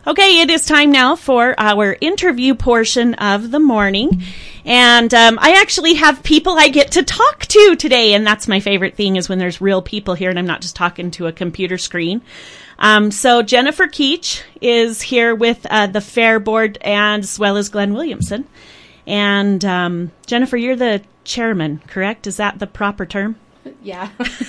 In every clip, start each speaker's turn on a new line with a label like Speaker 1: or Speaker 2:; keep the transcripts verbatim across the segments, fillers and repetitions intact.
Speaker 1: Okay, it is time now for our interview portion of the morning. And um, I actually have people I get to talk to today, and that's my favorite thing is when there's real people here and I'm not just talking to a computer screen. Um, so Jennifer Keach is here with uh, the Fair Board and as well as Glenn Williamson. And um, Jennifer, you're the chairman, correct? Is that the proper term?
Speaker 2: Yeah.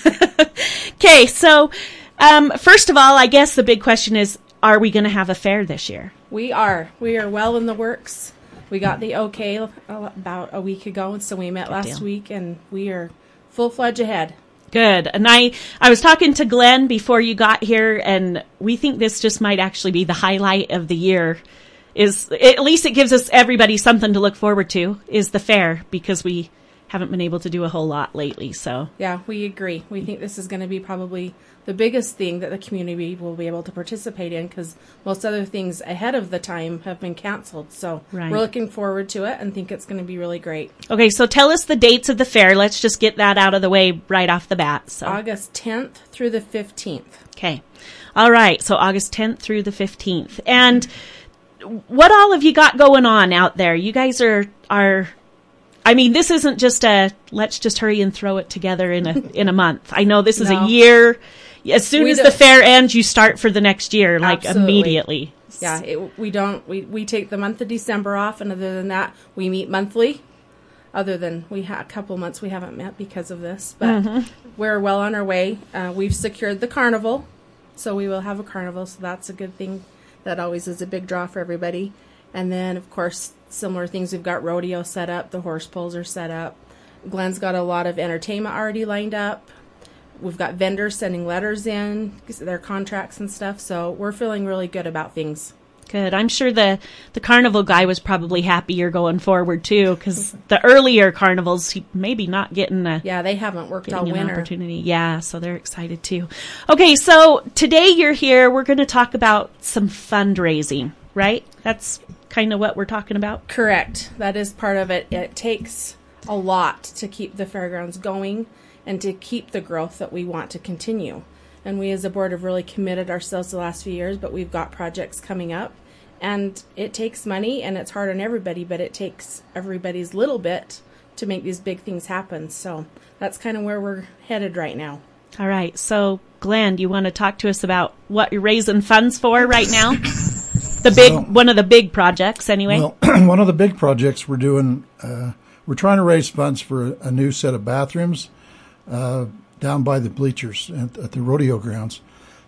Speaker 1: Okay, so um, first of all, I guess the big question is, are we going to have a fair this year?
Speaker 2: We are. We are well in the works. We got the okay about a week ago, and so we met
Speaker 1: Good
Speaker 2: last
Speaker 1: deal.
Speaker 2: week, and we are full-fledged ahead.
Speaker 1: Good. And I, I was talking to Glenn before you got here, and we think this just might actually be the highlight of the year. Is at least it gives us everybody something to look forward to, is the fair, because we haven't been able to do a whole lot lately. So
Speaker 2: Yeah, we agree. We think this is going to be probably the biggest thing that the community will be able to participate in, because most other things ahead of the time have been canceled. So
Speaker 1: Right.
Speaker 2: we're looking forward to it and think it's going to be really great.
Speaker 1: Okay, so tell us the dates of the fair. Let's just get that out of the way right off the bat. So
Speaker 2: August tenth through the fifteenth.
Speaker 1: Okay. All right. So August tenth through the fifteenth. And what all have you got going on out there? You guys are, are, I mean, this isn't just a, let's just hurry and throw it together in a, in a month. I know this is
Speaker 2: No.
Speaker 1: a year. As soon
Speaker 2: We
Speaker 1: as
Speaker 2: don't-
Speaker 1: the fair ends, you start for the next year, like
Speaker 2: Absolutely.
Speaker 1: immediately.
Speaker 2: Yeah, it, we don't, we, we take the month of December off, and other than that, we meet monthly. Other than we had a couple months we haven't met because of this, but
Speaker 1: Mm-hmm.
Speaker 2: we're well on our way. Uh, we've secured the carnival, so we will have a carnival, so that's a good thing. That always is a big draw for everybody. And then, of course, similar things. We've got rodeo set up. The horse pulls are set up. Glenn's got a lot of entertainment already lined up. We've got vendors sending letters in, their contracts and stuff. So we're feeling really good about things.
Speaker 1: Good. I'm sure the, the carnival guy was probably happy you're going forward too, because the earlier carnivals, he maybe not getting a,
Speaker 2: Yeah, they haven't worked all
Speaker 1: getting an
Speaker 2: winter.
Speaker 1: opportunity. Yeah, so they're excited too. Okay, so today you're here. We're going to talk about some fundraising, right? That's kind of what we're talking about.
Speaker 2: Correct. That is part of it. It takes a lot to keep the fairgrounds going and to keep the growth that we want to continue. And we as a board have really committed ourselves the last few years, but we've got projects coming up. And it takes money, and it's hard on everybody, but it takes everybody's little bit to make these big things happen. So that's kind of where we're headed right now.
Speaker 1: All right, so Glenn, do you want to talk to us about what you're raising funds for right now? The big,
Speaker 3: Well-
Speaker 1: one of the big projects anyway.
Speaker 3: Well, one of the big projects we're doing, uh, we're trying to raise funds for a, a new set of bathrooms uh, down by the bleachers at, at the rodeo grounds.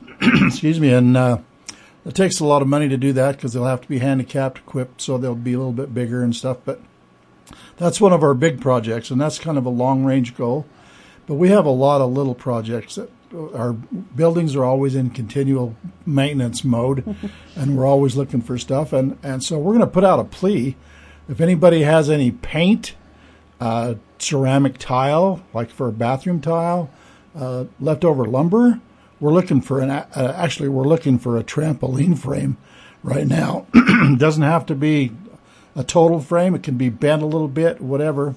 Speaker 3: Excuse me. And uh, it takes a lot of money to do that because they'll have to be handicapped equipped, so they'll be a little bit bigger and stuff. But that's one of our big projects, and that's kind of a long-range goal. But we have a lot of little projects that our buildings are always in continual maintenance mode, and we're always looking for stuff. And, and so we're going to put out a plea. If anybody has any paint, uh, ceramic tile, like for a bathroom tile, uh, leftover lumber, we're looking for an, uh, actually we're looking for a trampoline frame right now. It doesn't have to be a total frame. It can be bent a little bit, whatever.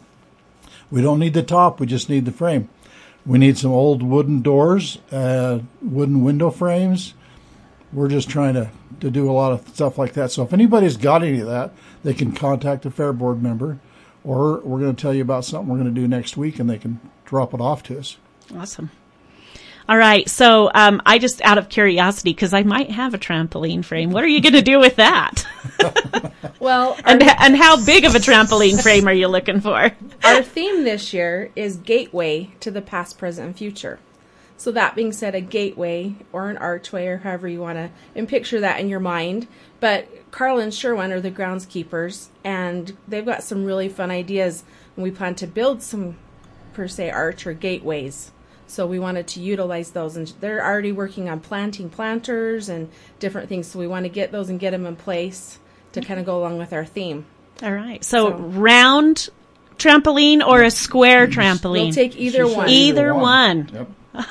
Speaker 3: We don't need the top. We just need the frame. We need some old wooden doors, uh, wooden window frames. We're just trying to, to do a lot of stuff like that. So if anybody's got any of that, they can contact a Fair Board member, or we're going to tell you about something we're going to do next week, and they can drop it off to us.
Speaker 1: Awesome. All right. So um, I just, out of curiosity, because I might have a trampoline frame, what are you going to do with that?
Speaker 2: Well,
Speaker 1: and and how big of a trampoline frame are you looking for?
Speaker 2: our theme this year is Gateway to the Past, Present, and Future. So that being said, a gateway or an archway or however you want to, and picture that in your mind. But Carl and Sherwin are the groundskeepers, and they've got some really fun ideas. And we plan to build some, per se, arch or gateways. So we wanted to utilize those, and they're already working on planting planters and different things. So we want to get those and get them in place to kind of go along with our theme.
Speaker 1: All right. So,
Speaker 2: So-
Speaker 1: round trampoline or a square trampoline?
Speaker 2: We'll take either
Speaker 3: She said
Speaker 2: one.
Speaker 1: Either one.
Speaker 3: Yep.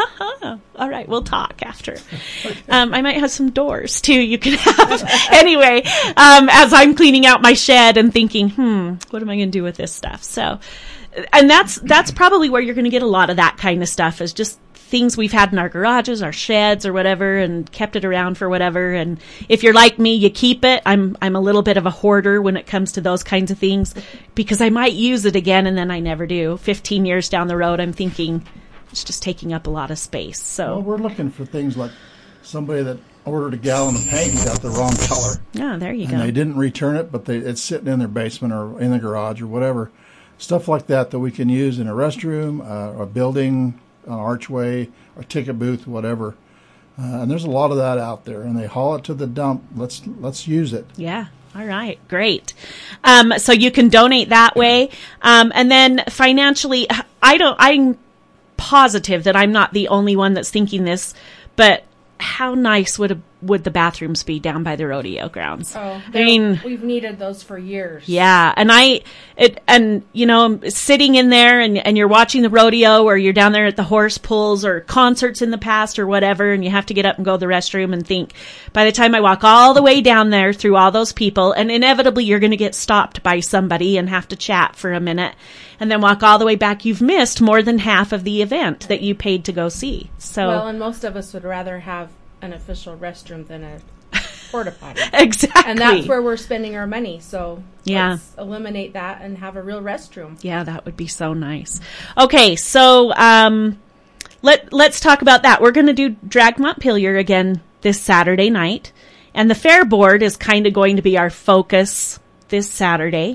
Speaker 1: All right, we'll talk after. Um, I might have some doors too. You can have anyway. Um, as I'm cleaning out my shed and thinking, hmm, what am I going to do with this stuff? So, and that's that's probably where you're going to get a lot of that kind of stuff. Is just things we've had in our garages, our sheds or whatever, and kept it around for whatever. And if you're like me, you keep it. I'm, I'm a little bit of a hoarder when it comes to those kinds of things because I might use it again and then I never do. fifteen years down the road, I'm thinking it's just taking up a lot of space. So
Speaker 3: well, we're looking for things like somebody that ordered a gallon of paint and got the wrong color.
Speaker 1: Yeah, there you
Speaker 3: and
Speaker 1: go.
Speaker 3: And they didn't return it, but they, it's sitting in their basement or in the garage or whatever. Stuff like that that we can use in a restroom, uh, a building, an archway, a ticket booth, whatever. Uh, and there's a lot of that out there. And they haul it to the dump. Let's let's use it.
Speaker 1: Yeah. All right. Great. Um, so you can donate that way. Um, and then financially, I don't, I'm positive that I'm not the only one that's thinking this, but how nice would a, would the bathrooms be down by the rodeo grounds?
Speaker 2: Oh,
Speaker 1: I mean,
Speaker 2: we've needed those for years.
Speaker 1: Yeah, and I it and you know sitting in there and and you're watching the rodeo or you're down there at the horse pulls or concerts in the past or whatever, and you have to get up and go to the restroom and think. By the time I walk all the way down there through all those people, and inevitably you're going to get stopped by somebody and have to chat for a minute, and then walk all the way back, you've missed more than half of the event that you paid to go see. So
Speaker 2: well, and most of us would rather have an official restroom than a porta potty.
Speaker 1: Exactly.
Speaker 2: And that's where we're spending our money. So
Speaker 1: yeah.
Speaker 2: let's eliminate that and have a real restroom.
Speaker 1: Yeah, that would be so nice. Okay, so um, let, let's talk about that. We're going to do Drag Montpelier again this Saturday night. And the Fair Board is kind of going to be our focus this Saturday.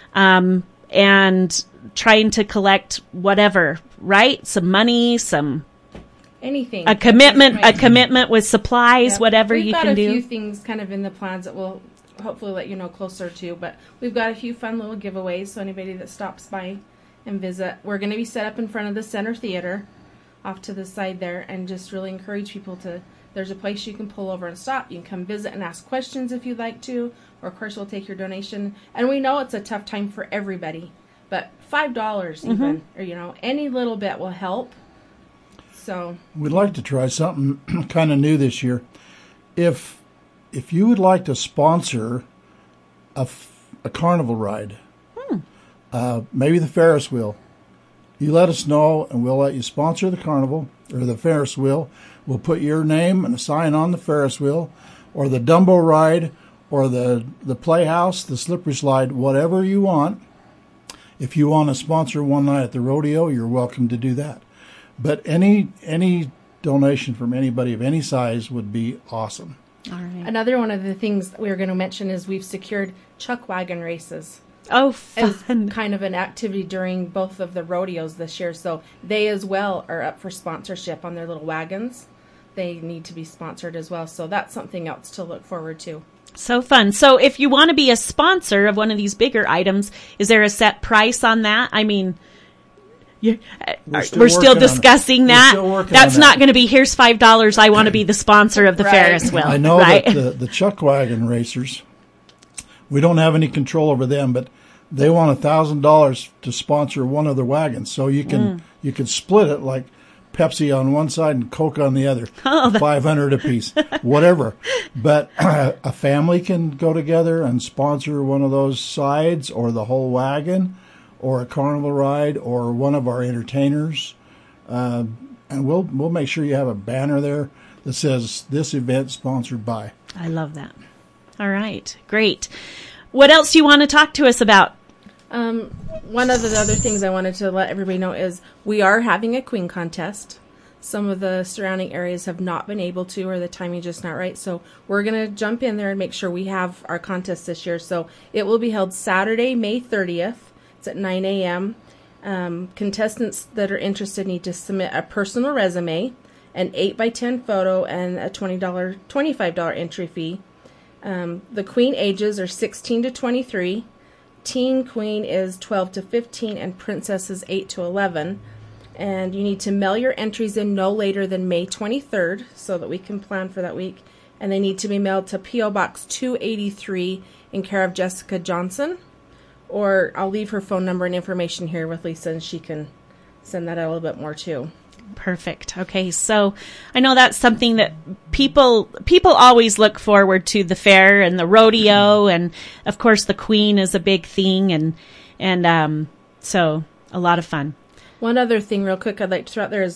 Speaker 1: Um, and trying to collect whatever, right? Some money, some...
Speaker 2: Anything.
Speaker 1: A commitment, a commitment with supplies, yep. whatever
Speaker 2: we've
Speaker 1: you can do.
Speaker 2: We've got a few things kind of in the plans that we'll hopefully let you know closer to, but we've got a few fun little giveaways, so anybody that stops by and visit. We're going to be set up in front of the Center Theater off to the side there and just really encourage people to, there's a place you can pull over and stop. You can come visit and ask questions if you'd like to, or of course we'll take your donation. And we know it's a tough time for everybody, but five dollars mm-hmm. even, or you know, any little bit will help. So
Speaker 3: we'd like to try something kind of new this year. If if you would like to sponsor a, f- a carnival ride, hmm. uh, maybe the Ferris wheel, you let us know and we'll let you sponsor the carnival or the Ferris wheel. We'll put your name and a sign on the Ferris wheel or the Dumbo ride or the, the Playhouse, the Slippery Slide, whatever you want. If you want to sponsor one night at the rodeo, you're welcome to do that. But any any donation from anybody of any size would be awesome.
Speaker 1: All right.
Speaker 2: Another one of the things we were going to mention is we've secured chuck wagon races.
Speaker 1: Oh, fun.
Speaker 2: As kind of an activity during both of the rodeos this year. So they as well are up for sponsorship on their little wagons. They need to be sponsored as well. So that's something else to look forward to.
Speaker 1: So fun. So if you want to be a sponsor of one of these bigger items, is there a set price on that? I mean... You're, we're still, we're still discussing that. Still That's not that. going to be, here's five dollars, I want to be the sponsor of the right. Ferris wheel.
Speaker 3: I know
Speaker 1: right?
Speaker 3: that the, the chuck wagon racers, we don't have any control over them, but they want one thousand dollars to sponsor one of the wagons. So you can mm. you can split it like Pepsi on one side and Coke on the other, oh, five hundred dollars a piece, whatever. But uh, a family can go together and sponsor one of those sides or the whole wagon, or a carnival ride, or one of our entertainers, uh, and we'll we'll make sure you have a banner there that says this event sponsored by.
Speaker 1: I love that. All right, great. What else do you want to talk to us about?
Speaker 2: Um, one of the other things I wanted to let everybody know is we are having a queen contest. Some of the surrounding areas have not been able to, or the timing just not right. So we're going to jump in there and make sure we have our contest this year. So it will be held Saturday, May thirtieth. It's at nine a.m. Um, contestants that are interested need to submit a personal resume, an eight by ten photo, and a twenty dollars, twenty-five dollars entry fee. Um, the queen ages are sixteen to twenty-three. Teen queen is twelve to fifteen, and princess is eight to eleven. And you need to mail your entries in no later than May twenty-third so that we can plan for that week. And they need to be mailed to P O Box two eighty-three in care of Jessica Johnson. Or I'll leave her phone number and information here with Lisa, and she can send that out a little bit more too.
Speaker 1: Perfect. Okay, so I know that's something that people people always look forward to, the fair and the rodeo, and of course the queen is a big thing, and and um, so a lot of fun.
Speaker 2: One other thing real quick I'd like to throw out there is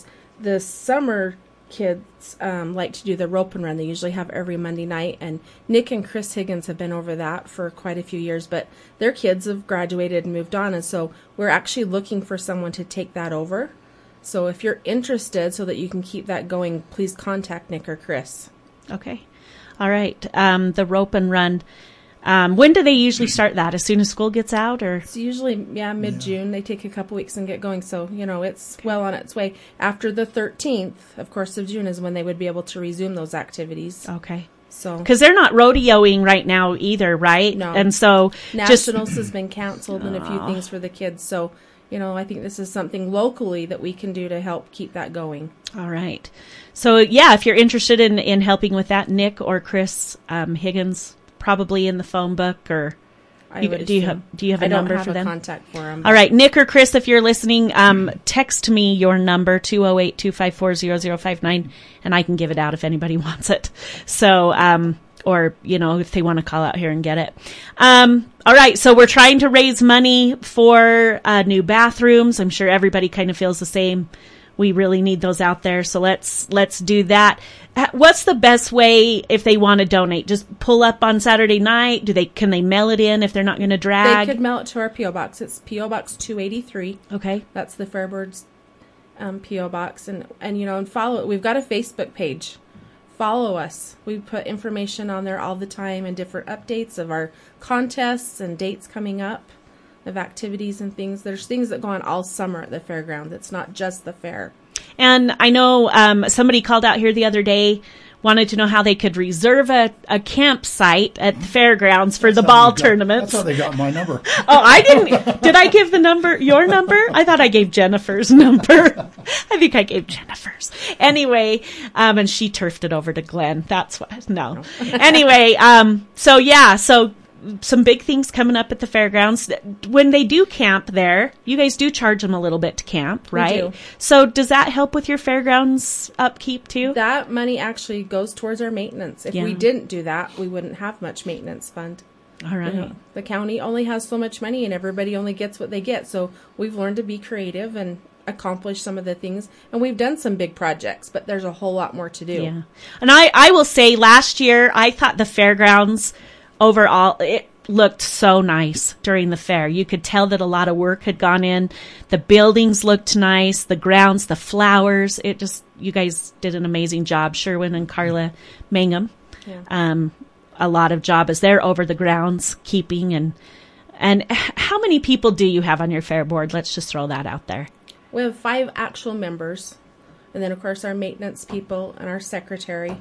Speaker 2: the summer kids um, like to do the rope and run. They usually have every Monday night, and Nick and Chris Higgins have been over that for quite a few years, but their kids have graduated and moved on, and so we're actually looking for someone to take that over. So if you're interested so that you can keep that going, please contact Nick or Chris.
Speaker 1: Okay. All right. Um, the rope and run. Um, when do they usually start that? As soon as school gets out, or?
Speaker 2: It's usually, yeah, mid-June. Yeah. They take a couple weeks and get going. So, you know, it's well on its way. After the thirteenth, of course, of June is when they would be able to resume those activities.
Speaker 1: Okay.
Speaker 2: So,
Speaker 1: because they're not rodeoing right now either, right?
Speaker 2: No.
Speaker 1: And so
Speaker 2: Nationals
Speaker 1: just,
Speaker 2: has been canceled and a few things for the kids. So, you know, I think this is something locally that we can do to help keep that going.
Speaker 1: All right. So, yeah, if you're interested in, in helping with that, Nick or Chris um, Higgins, probably in the phone book, or
Speaker 2: I
Speaker 1: you,
Speaker 2: would
Speaker 1: do you have do you have a
Speaker 2: I don't
Speaker 1: number
Speaker 2: have
Speaker 1: for
Speaker 2: a
Speaker 1: them?
Speaker 2: Contact for them.
Speaker 1: All right, Nick or Chris, if you're listening, um, text me your number two oh eight, two five four, zero zero five nine, and I can give it out if anybody wants it. So, um, or you know, if they want to call out here and get it. Um, all right, so we're trying to raise money for uh, new bathrooms. I'm sure everybody kind of feels the same. We really need those out there, so let's let's do that. What's the best way if they want to donate? Just pull up on Saturday night? Do they can they mail it in if they're not going to drag?
Speaker 2: They could mail it to our P O box. It's P O Box two eighty-three.
Speaker 1: Okay,
Speaker 2: that's the Fairboards um, P O box, and and you know, and follow it. We've got a Facebook page. Follow us. We put information on there all the time and different updates of our contests and dates coming up, of activities and things. There's things that go on all summer at the fairground. It's not just the fair.
Speaker 1: And I know um, somebody called out here the other day, wanted to know how they could reserve a, a campsite at the fairgrounds for
Speaker 3: that's
Speaker 1: the ball
Speaker 3: got,
Speaker 1: tournaments.
Speaker 3: That's how they got my number.
Speaker 1: Oh, I didn't. Did I give the number, your number? I thought I gave Jennifer's number. I think I gave Jennifer's. Anyway, um, and she turfed it over to Glenn. That's what, no. Anyway, um, so yeah, so some big things coming up at the fairgrounds. When they do camp there, you guys do charge them a little bit to camp, right?
Speaker 2: We do.
Speaker 1: So does that help with your fairgrounds upkeep too?
Speaker 2: That money actually goes towards our maintenance. If
Speaker 1: Yeah.
Speaker 2: we didn't do that, we wouldn't have much maintenance fund.
Speaker 1: All right.
Speaker 2: You know, the county only has so much money and everybody only gets what they get. So we've learned to be creative and accomplish some of the things. And we've done some big projects, but there's a whole lot more to do.
Speaker 1: Yeah. And I, I will say last year, I thought the fairgrounds overall, it looked so nice during the fair. You could tell that a lot of work had gone in. The buildings looked nice, the grounds, the flowers. It just, you guys did an amazing job, Sherwin and Carla Mangum.
Speaker 2: Yeah.
Speaker 1: Um, a lot of job as they're over the grounds keeping. And, and how many people do you have on your fair board? Let's just throw that out there.
Speaker 2: We have five actual members. And then, of course, our maintenance people and our secretary.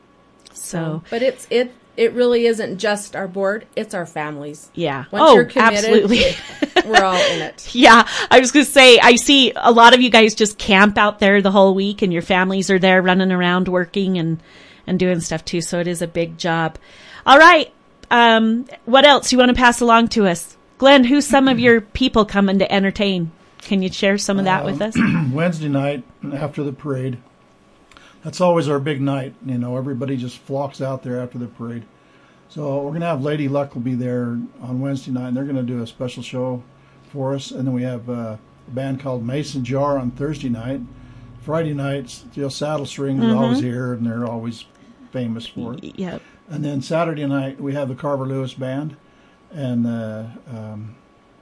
Speaker 1: So,
Speaker 2: but it's, it, It really isn't just our board, it's our families.
Speaker 1: Yeah.
Speaker 2: Once
Speaker 1: oh,
Speaker 2: you're committed,
Speaker 1: absolutely.
Speaker 2: it, we're all in it.
Speaker 1: Yeah. I was going to say, I see a lot of you guys just camp out there the whole week and your families are there running around working and, and doing stuff too. So it is a big job. All right. Um, what else you want to pass along to us? Glenn, who's some of your people coming to entertain? Can you share some of that
Speaker 3: um,
Speaker 1: with us?
Speaker 3: Wednesday night after the parade. That's always our big night. You know, everybody just flocks out there after the parade. So we're going to have Lady Luck will be there on Wednesday night, and they're going to do a special show for us. And then we have uh, a band called Mason Jar on Thursday night. Friday nights, Jill Saddle Strings mm-hmm. is always here, and they're always famous for it.
Speaker 1: Yep.
Speaker 3: And then Saturday night, we have the Carver Lewis Band, and uh, um,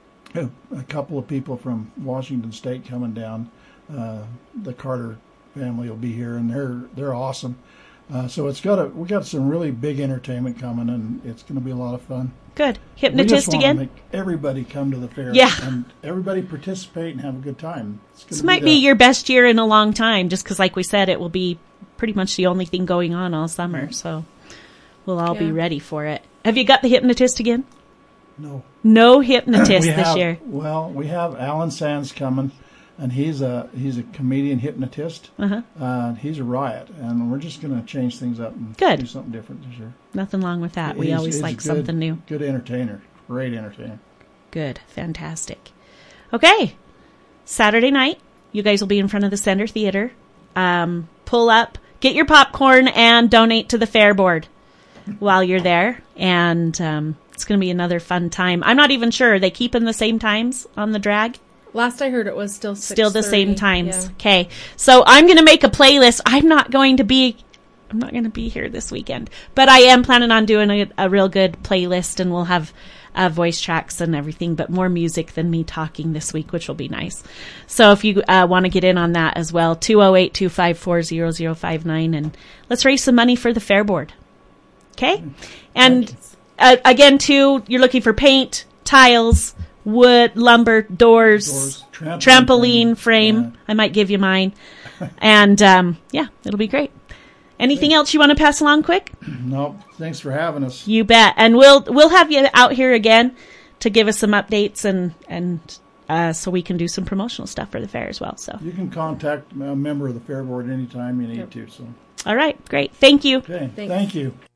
Speaker 3: a couple of people from Washington State coming down. Uh, the Carter family will be here, and they're they're awesome. Uh, so it's got a we got some really big entertainment coming, and it's going to be a lot of fun.
Speaker 1: Good. Hypnotist
Speaker 3: we just
Speaker 1: again.
Speaker 3: Make everybody come to the fair.
Speaker 1: Yeah.
Speaker 3: And everybody participate and have a good time. It's
Speaker 1: this
Speaker 3: be
Speaker 1: might
Speaker 3: the,
Speaker 1: be your best year in a long time, just because, like we said, it will be pretty much the only thing going on all summer. Mm-hmm. So we'll all yeah. be ready for it. Have you got the hypnotist again?
Speaker 3: No.
Speaker 1: No hypnotist
Speaker 3: have,
Speaker 1: this year.
Speaker 3: Well, we have Alan Sands coming. And he's a he's a comedian hypnotist. Uh-huh. Uh, he's a riot, and we're just going to change things up and
Speaker 1: good.
Speaker 3: do something different this year.
Speaker 1: Nothing wrong with that. We
Speaker 3: he's,
Speaker 1: always
Speaker 3: he's
Speaker 1: like
Speaker 3: good,
Speaker 1: something new.
Speaker 3: Good entertainer, great entertainer.
Speaker 1: Good, fantastic. Okay, Saturday night, you guys will be in front of the Center Theater. Um, pull up, get your popcorn, and donate to the fair board while you're there, and um, it's going to be another fun time. I'm not even sure. Are they keeping the same times on the drag?
Speaker 2: Last I heard it was still six
Speaker 1: Still the same
Speaker 2: thirty.
Speaker 1: times.
Speaker 2: Yeah.
Speaker 1: Okay. So I'm going to make a playlist. I'm not going to be, I'm not going to be here this weekend, but I am planning on doing a, a real good playlist, and we'll have uh, voice tracks and everything, but more music than me talking this week, which will be nice. So if you uh, want to get in on that as well, two oh eight, two five four, zero zero five nine, and let's raise some money for the Fair Board. Okay. And uh, again, too, you're looking for paint, tiles, wood, lumber, doors,
Speaker 3: Doors, trampoline
Speaker 1: trampoline
Speaker 3: frame.
Speaker 1: frame.
Speaker 3: Yeah.
Speaker 1: I might give you mine. And, um, yeah, it'll be great. Anything else you want to pass along quick?
Speaker 3: No, thanks for having us.
Speaker 1: You bet. And we'll, we'll have you out here again to give us some updates and, and, uh, so we can do some promotional stuff for the fair as well. So,
Speaker 3: You can contact a member of the Fair Board anytime you need
Speaker 2: Yep.
Speaker 3: to. So,
Speaker 1: all right, great. Thank you.
Speaker 3: okay,
Speaker 2: Thanks.
Speaker 3: thank you.